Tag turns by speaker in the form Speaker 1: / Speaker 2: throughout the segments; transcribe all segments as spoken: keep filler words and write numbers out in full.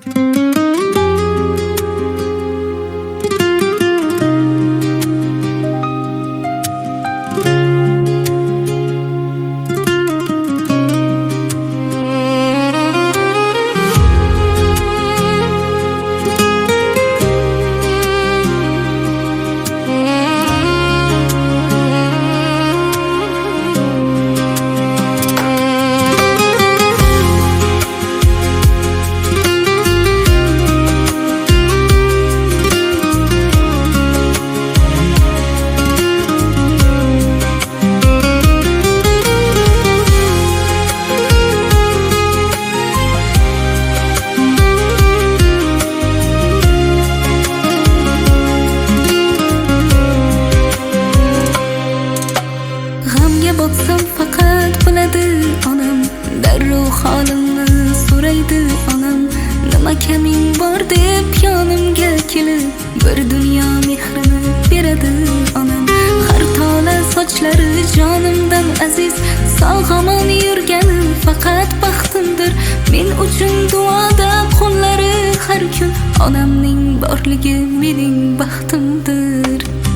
Speaker 1: Botsam faqat biladi onam, darrov holimni so'raydi onam. Nima kaming bor deb yonimga kelib, bir dunyo mehrini beradi onam. Har tola sochlari jonimdan aziz, sog'omon yurgani faqat baxtimdir. Men uchun duoda qo'llari har kun, onamning borligi mening baxtimdir.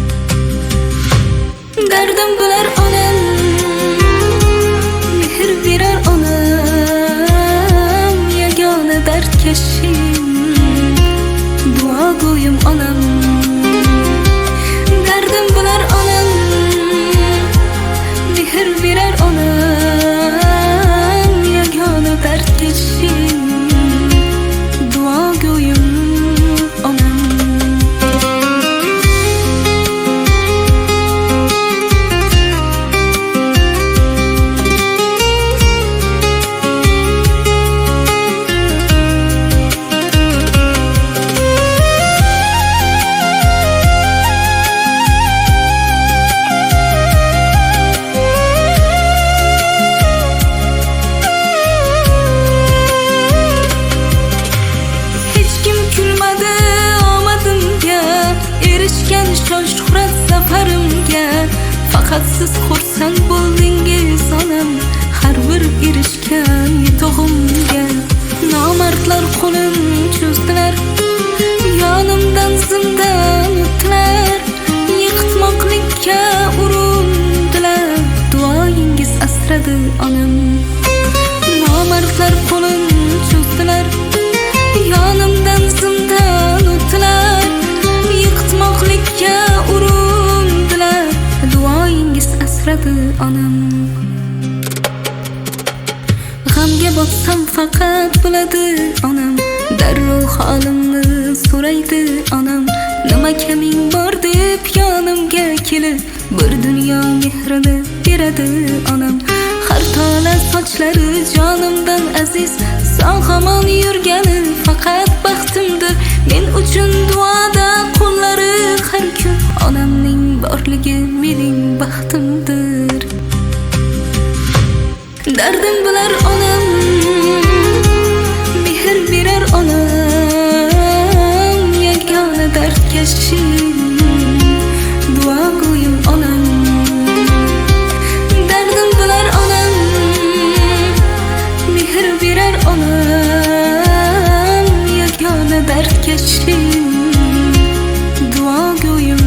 Speaker 1: Dardim bilar onam, mehr berar onam, yagona dardkashim, duogo'yim onam. Dardim bilar onam, mehr berar onam, yagona dardkashim, duogo'yim onam. Shoh-shuhrat safarimga faqat siz xursand bo'ldingiz onam, har bir erishgan yutug'imga. Nomardlar qo'lim cho'zdilar, yonimdan zindan o'tdilar, yiqitmoqlikka urindilar, duoyingiz asradi onam. Nomardlar qo'lim cho'zdilar, yonimdan zindan o'tdilar, yiqitmoqlikka urindilar, duoyingiz asradi onam. G'amga botsam faqat biladi onam, darrov holimni so'raydi onam. Nima kaming bor deb yonimga kelib, bir dunyo mehrini beradi onam. Har tola sochlari jonimdan aziz, sog'omon yurgani faqat baxtimdir. Men uchun duoda qo'llari har kun, onamning borligi mening baxtimdir. Dardim bilar onam, mehr berar onam, yagona dardkashim, duogo'yim onam. Dardim bilar onam, mehr berar onam, yagona dardkashim, duogo'yim